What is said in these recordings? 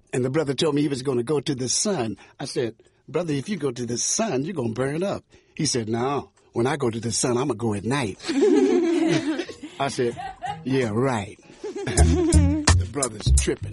And the brother told me he was going to go to the sun. I said, brother, if you go to the sun, you're going to burn up. He said, no, when I go to the sun, I'm going to go at night. I said, yeah, right. The brother's tripping.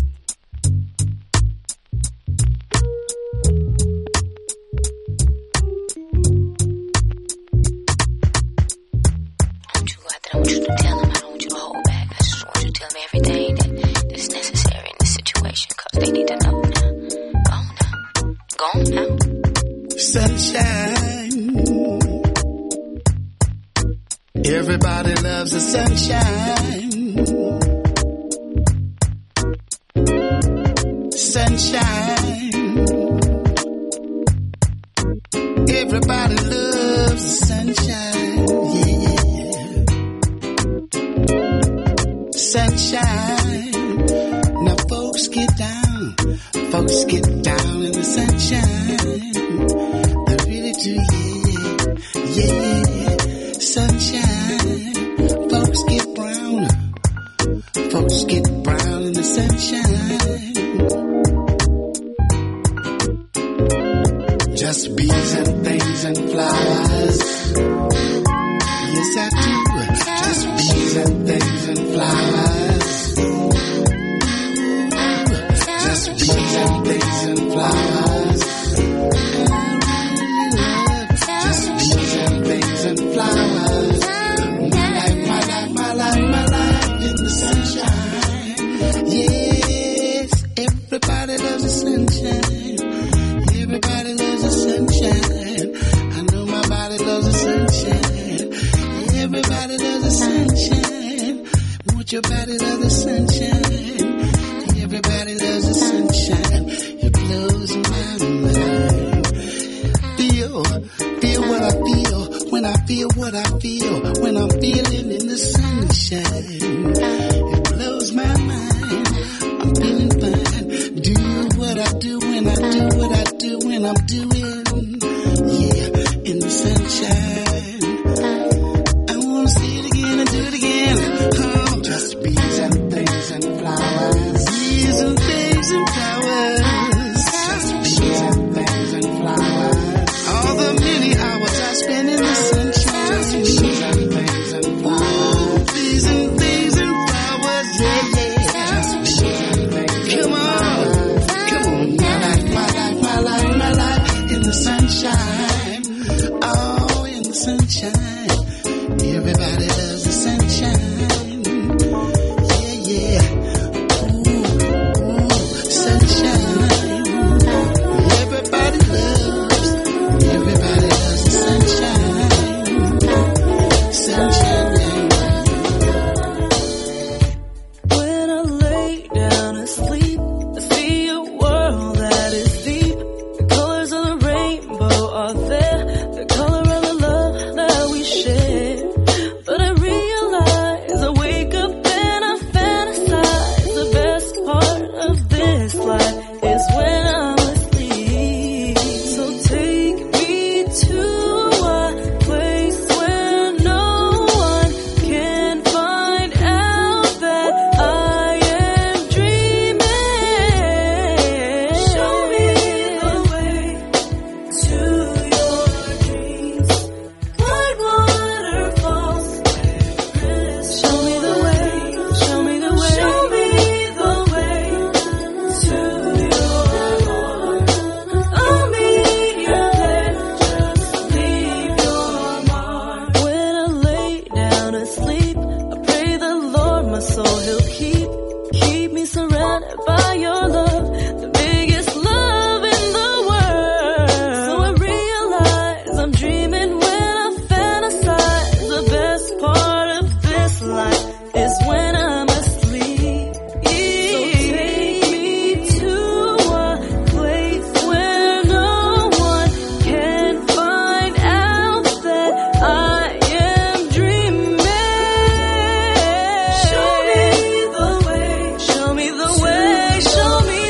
I want you to tell him. I don't want you to hold back. I just want you to tell him everything that's necessary in this situation, because they need to know now. Go on now. Go on now. Sunshine. Everybody loves the sunshine. Sunshine. Everybody loves the sunshine. Yeah. Sunshine. Now folks get down. Folks get down in the sunshine. They really do, yeah. Sunshine. Folks get brown. Folks get brown in the sunshine. Just bees and things and flowers. Yes, I do. Just bees and things and flowers. Just bees and things and flowers. Just bees and things and flowers. My life in the sunshine. Yes, everybody loves the sunshine. Everybody loves the sunshine. I know my body loves the sunshine. Everybody loves the sunshine. Won't your body love the sunshine? Everybody loves the sunshine. It blows my mind. Feel what I feel when I feel what I feel when I'm feeling in the sunshine. It blows my mind. I'm feeling fine. Do what I do when I do what I do when I'm doing, yeah, in the sunshine. I wanna see it again and do it again. Oh, just bees and things and flowers. Bees and things and flowers. Just bees and things and flowers. All the many hours I spend in the sunshine. Just bees and things and flowers. Bees and things and flowers, yeah, yeah. Just bees and things. Come on, come on, my life in the sunshine. Oh, in the sunshine. Everybody loves the sunshine. Yeah, yeah. Ooh, sunshine. Everybody loves the sunshine. Sunshine. When I lay down to sleep, I see a world that is deep. The colors of the rainbow are there, the color of the love that we share. But I realize, I wake up and I fantasize, the best part of this life is when I'm asleep. So take me to a place where no one can find out that I am dreaming. Show me the way to your dreams, like waterfalls. Show me the way, show me the way, show me the way to your heart. I'll meet you there, just leave your mark. When I lay down to sleep, I pray the Lord my soul he'll keep me surrounded by your love, the biggest love in the world. So I realize I'm dreaming when I fantasize, the best part of this life is when I'm asleep. So take me to a place where no one can find out that I am dreaming. Show me the way, show me the way, show me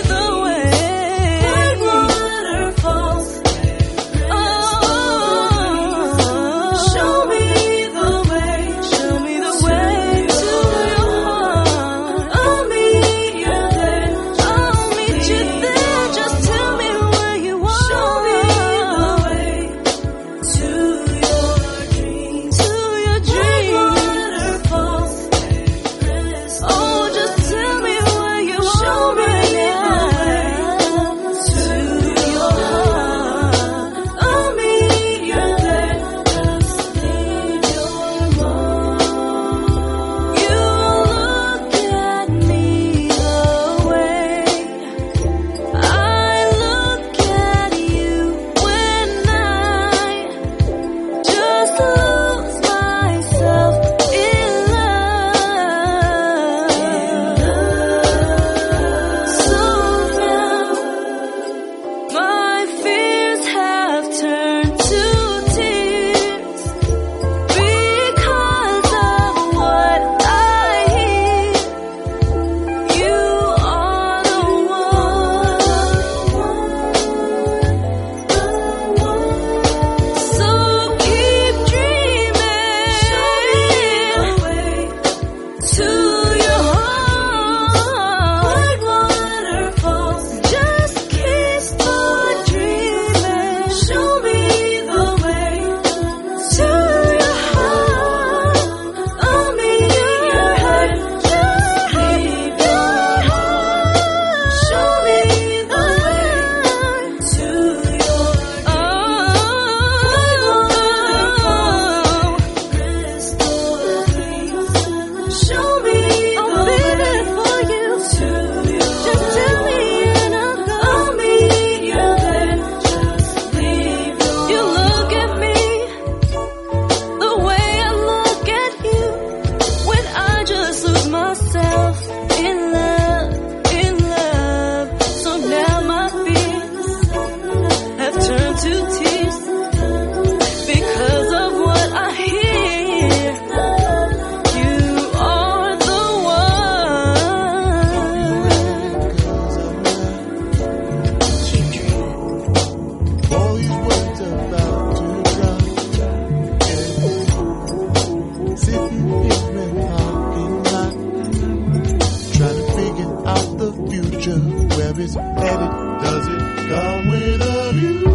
is headed, does it come with a view?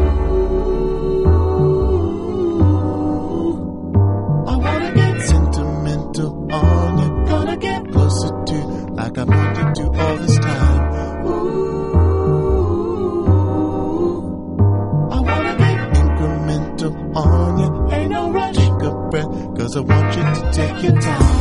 I wanna get sentimental on you, gonna get closer to like I wanted to all this time. Ooh, I wanna get incremental on you, ain't no rush, take a breath, 'cause I want you to take your time.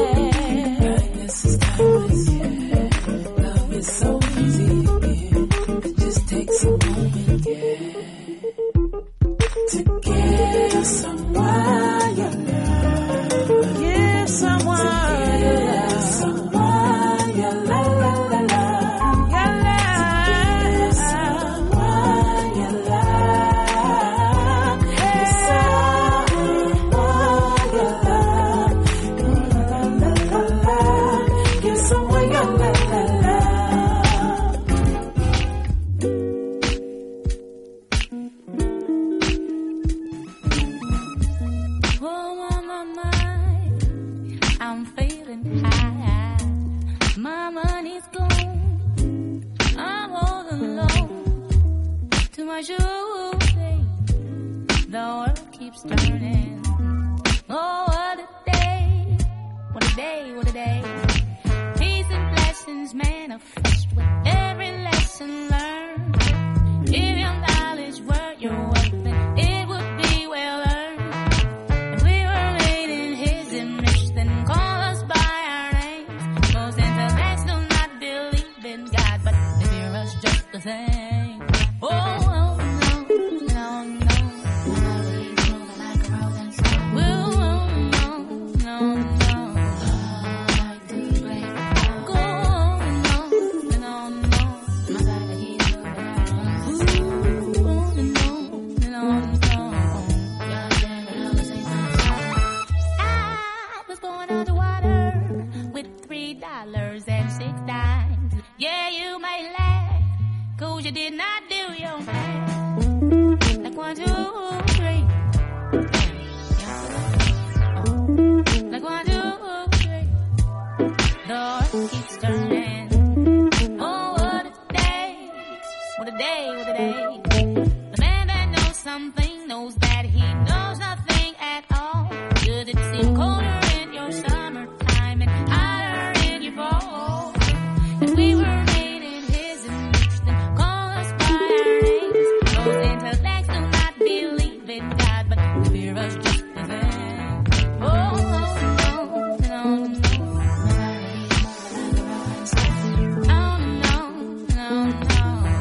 Love is so easy to get. much you say. The world keeps turning. Oh, what a day. What a day, what a day. Peace and blessings manifest with every lesson learned. If your knowledge were your wealth, then it would be well earned. If we were made in his image, then call us by our names. Most intellects do not believe in God, but they fear us just the same. Oh, oh, no, no, no. My body's moving like a rolling stone. Oh, no, no, no. Like the break. Go on, no, no, no. My body keeps moving. Ooh, oh, no, no, no. God damn it, I was saying something. I was born underwater with $3 and 6 dimes. Yeah, you may laugh, 'cause you did not do your math. Like 1, 2, 3. Like 1, 2, 3. The earth keeps turning. Oh, what a day. What a day, what a day. The man that knows something knows that he knows nothing at all. Should it seem colder in your summertime and hotter in your fall? If we were made in his image, then call us by our names. Most intellects do not believe in God, but they fear us just the same. Oh, no, no, no. Oh, no, no, no.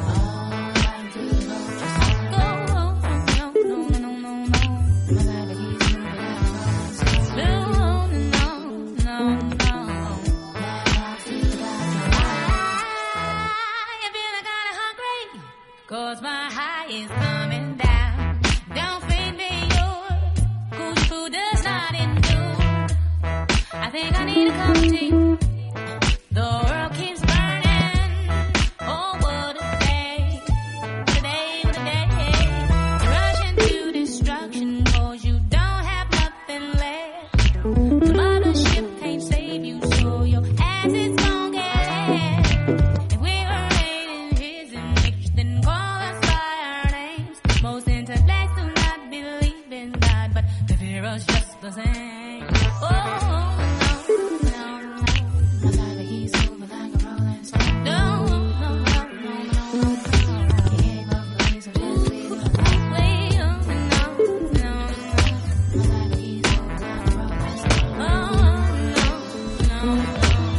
Cause my high is coming down. Don't feed me yours, 'cause food does not endure. I think I need a cup of tea. The world keeps burning. Oh, what a day. What a day, what a day. Rush into destruction 'cause you don't have nothing left. The mothership can't save you, so your ass is gon' get left. If we were made in his image, then call us by our names. Most intellects do not believe in God, but they fear us just the same. Oh, no, no, no. My life keeps moving like a rolling stone. No, no, no, no, no. He gave up a piece of his will. Wait, no, no, no. My life keeps moving like a rolling stone. Oh, no, no,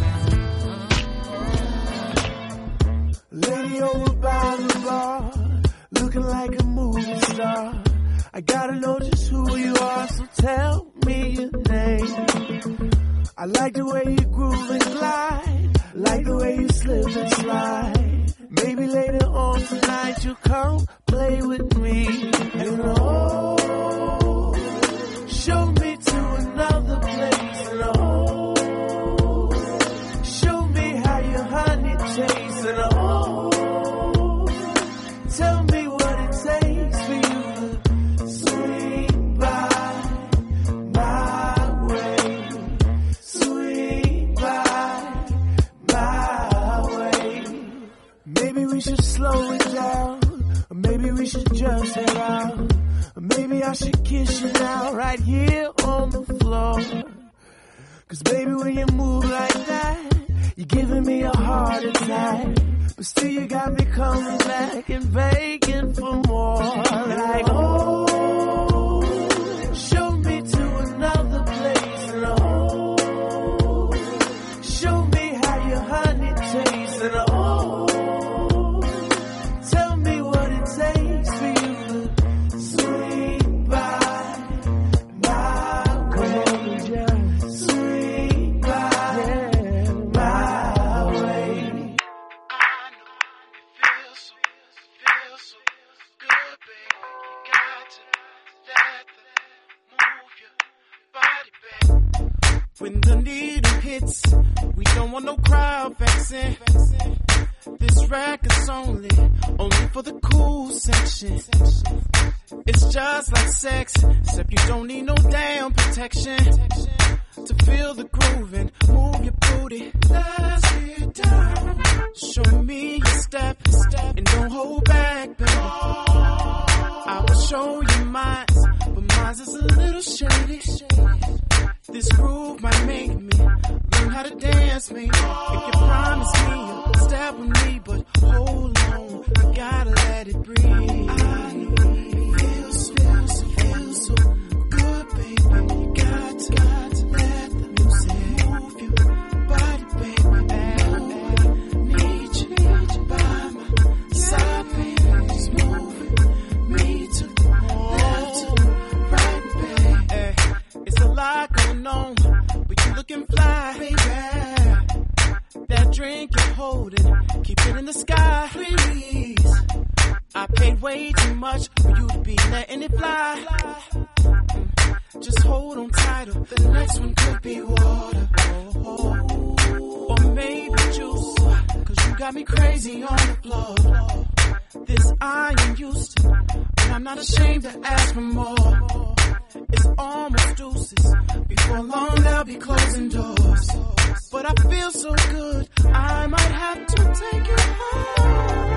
no. Lady over by the bar, looking like a movie star. I gotta know just who you are, so tell me your name. I like the way you groove and glide, like the way you slip and slide. Maybe later on tonight you'll come play with me. And oh, show me to another place. And oh, show me how your honey tastes. And oh, tell me what it takes for you to swing by my way. Swing by my way. Maybe we should slow it down, or maybe we should just head out, or maybe I should kiss you now, right here on the floor. 'Cause baby, when you move like that, you're giving me a heart attack. But still you got me coming back and begging for more. Like, oh, show me to another place. And oh, show me how your honey tastes. And oh, tell me what it takes for you to swing by my way. Swing by my way. When the needle hits, we don't want no crowd vexing. This record's only for the cool section. It's just like sex, except you don't need no damn protection. To feel the groove and move your booty. Let's get down. Show me your step, and don't hold back, baby. control your minds, but mine's is a little shady. This groove might make me learn how to dance, maybe. If you promise me you'll step with me, but hold on, I gotta let it breathe. I know it feels so good, baby. You got to let the music move your body, baby. And I need you by my side, baby. Just moving me to the left, to the right, baby. It's a lot going on, but you looking fly, baby. That drink you're holding, keep it in the sky, please. I paid way too much for you to be letting it fly. Just hold on tighter, the next one could be water. Or maybe juice, cause you got me crazy on the floor. This I am used to, and I'm not ashamed to ask for more. It's almost deuces, before long they'll be closing doors. But I feel so good, I might have to take you home.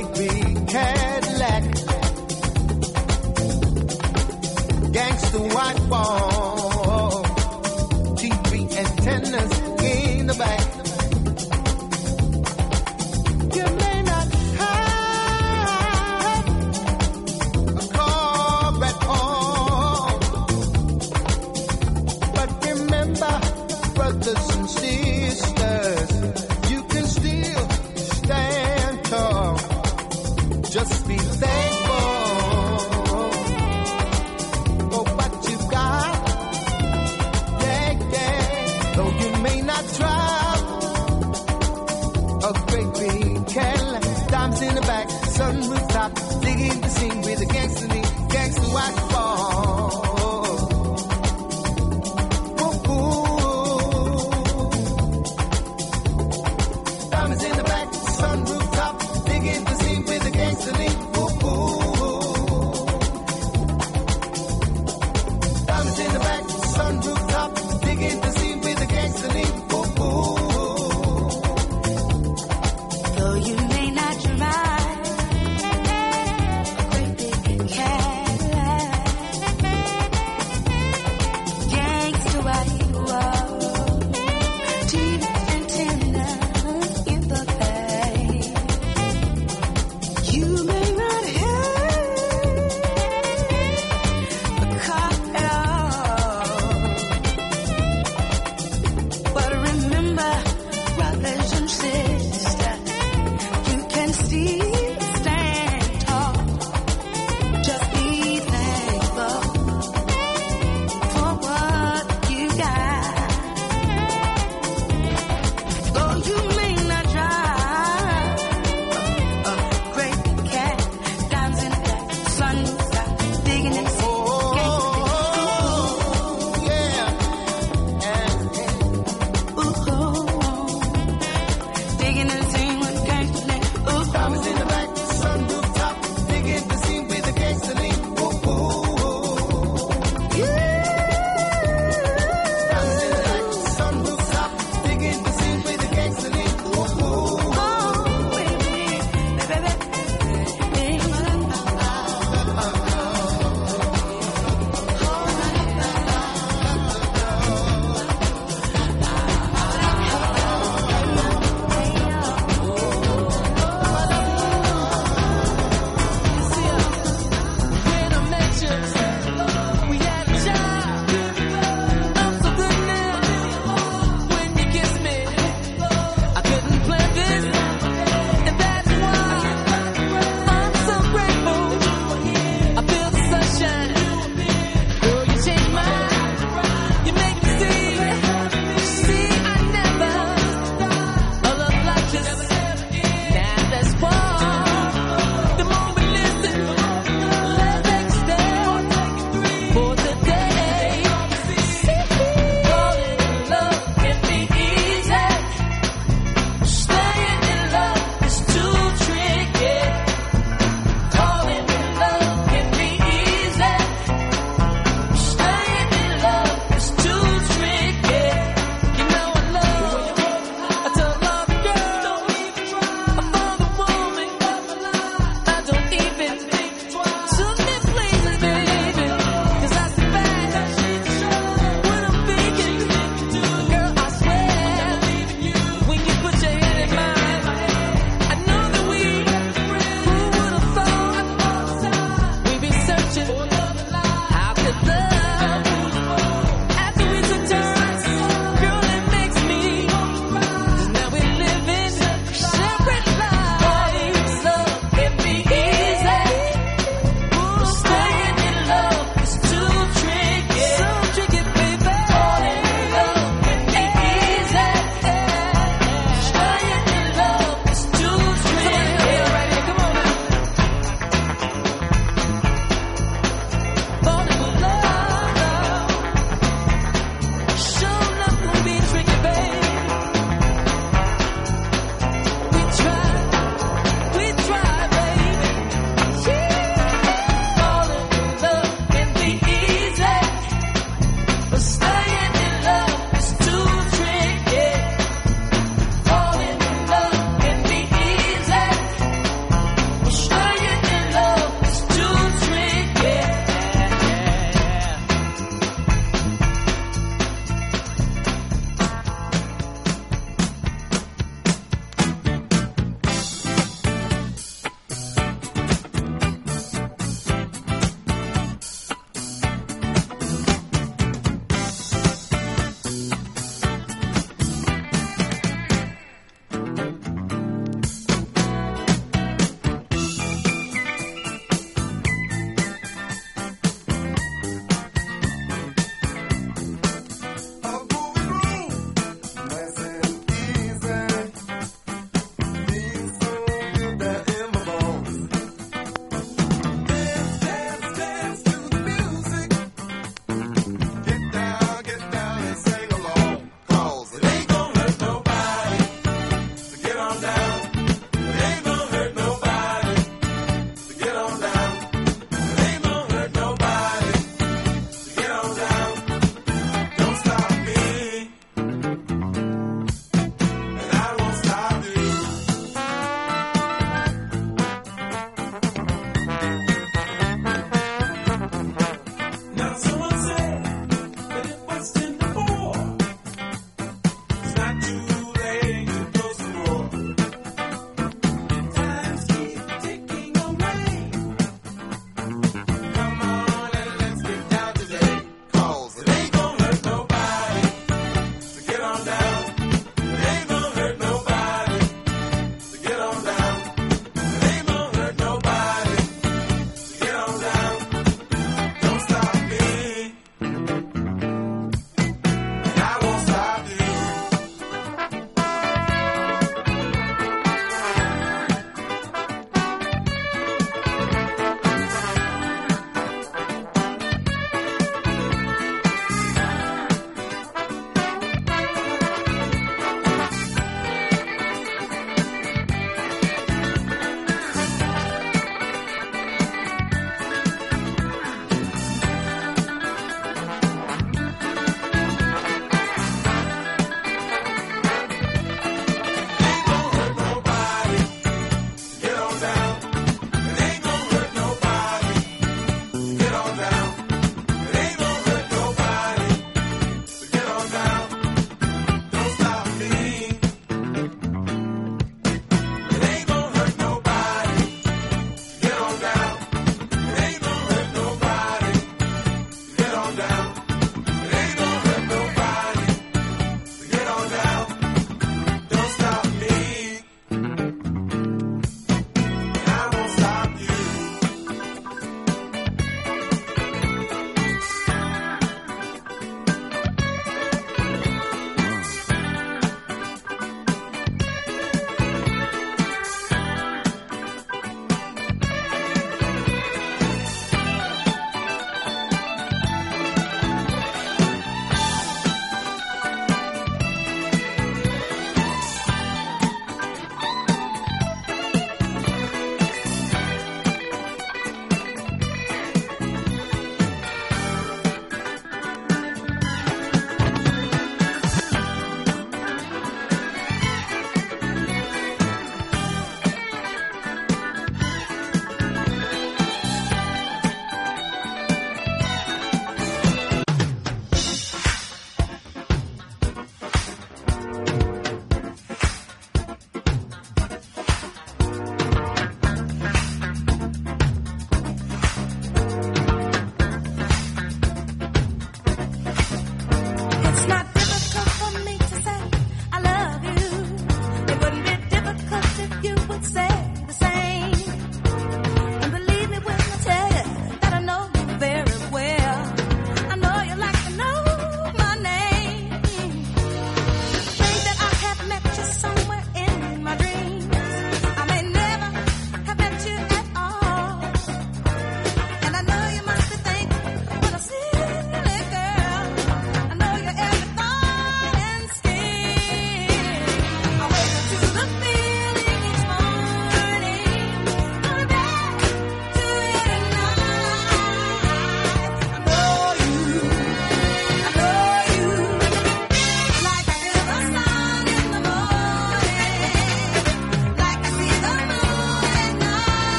great big Cadillac, gangster white wall, TV antennas in the back. You may not have a car at all, but remember, brothers and sisters, you can still stand tall. Just be thankful for what you got. Yeah, yeah. Though you may not drive a great big Cadillac, diamonds in the back, sunroof top, digging the scene with a gangster lean, gangster white ball. Diamonds in the back, sunroof top, digging the scene with a gangster lean. Diamonds in the back, sunroof top, digging the scene with a gangster lean. Though you may not drive a great big Cadillac,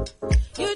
You